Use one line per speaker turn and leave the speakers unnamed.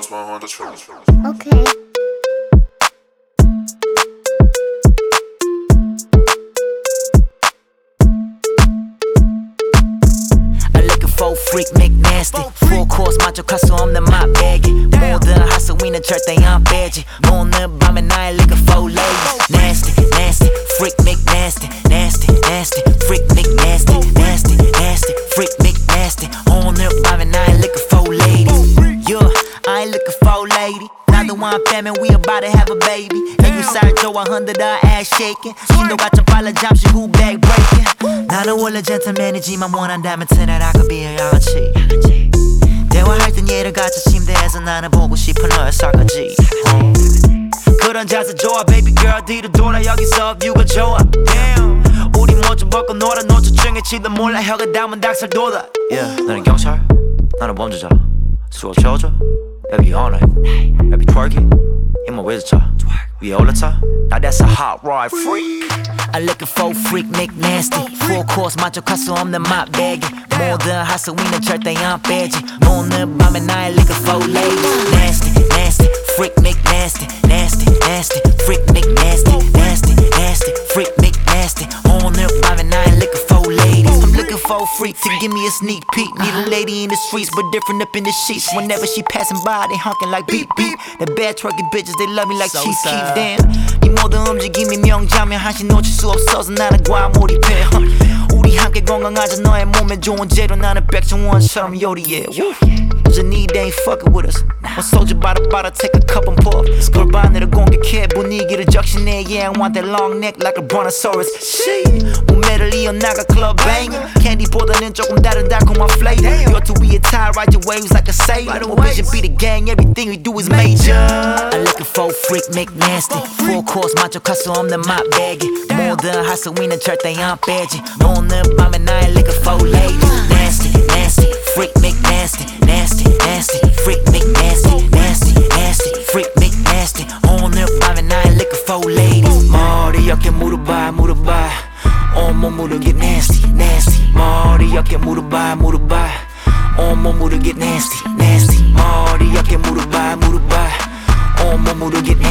Boss 100.
Okay.
I looking for freak McNasty. Full course macho 카스 없는 맛배기. 모든 하수위는 절대 안 빼지. 오늘 밤에 날 looking for ladies. Nasty, nasty, freak McNasty. Nasty, nasty, freak McNasty. Nasty, nasty, freak McNasty. 오늘 밤에 날 looking for ladies. Yeah, I ain't looking for lady. 나도 안 빼면 we about to have a baby. 애교살 좋아 흔들어 ass shaking. 신도가 좀 빨라 잠시 후 back breaking. 나는 원래 젠틀맨이지만 원한다면 tonight I could be a 양아치. 대화할 땐 얘를 같이 침대에서 나는 보고 싶은 너의 사까지. 그런 자세 좋아 baby girl 뒤로 돌아 여기서 뷰가 좋아. Damn. 우리 뭐좀 벗고 놀아 노초증에 치도 몰라 혀가 닿으면 닭살 돋아. Yeah. 너는 경찰 나는 범죄자. 수업 채워줘 baby all night baby twerking 힘을 위해서 위에 올라타 now that's a hot ride freak. I looking for freak McNasty. Full course 만족할 수 없는 맛배기. 모든 하수위는 절대 안 빼지. 오늘 밤에 날 looking for ladies. Nasty, nasty, freak McNasty. Nasty, nasty, freak McNasty. Nasty, nasty, freak McNasty. 오늘 밤에 날 looking for ladies. I'm looking for a freak to give me a sneak peek. Need a lady in the streets but different up in the sheets. Whenever she passing by they honking like beep beep. The bad twerking bitches they love me like Chief Keef. Damn 이 모든 움직임이 명장면 한시 놓칠 수 없어서 나는 과몰입해. 우리 함께 건강하자 너의 몸에 좋은 재료 나는 백종원처럼 요리해. The need they ain't fucking with us. On soldier by the take a cup and pull. 골반으로 공격해 분위기를 적신해. Yeah I want that long neck like a brontosaurus. 몸매를 이어나가 club banger. 캔디보다는 조금 다른 달콤한 flavor. You're too weird tie ride your waves like a sailor. My vision be the gang everything we do is major. I'm looking for freak McNasty. Full course 만족할 수 없는 맛배기. 모든 하수위는 절대 안 빼지. 오늘 밤에 날 looking for ladies. Nasty, nasty, freak McNasty. Nasty, nasty, freak McNasty. Nasty, nasty, freak McNasty. 오늘 밤에 날 looking for ladies. 머리 어깨 무릎봐 무릎봐 온몸으로 get nasty, nasty. 머리 어깨 무릎봐 무릎봐 온몸으로 get nasty, nasty. 머리 어깨 무릎봐 무릎봐 온몸으로 get nasty.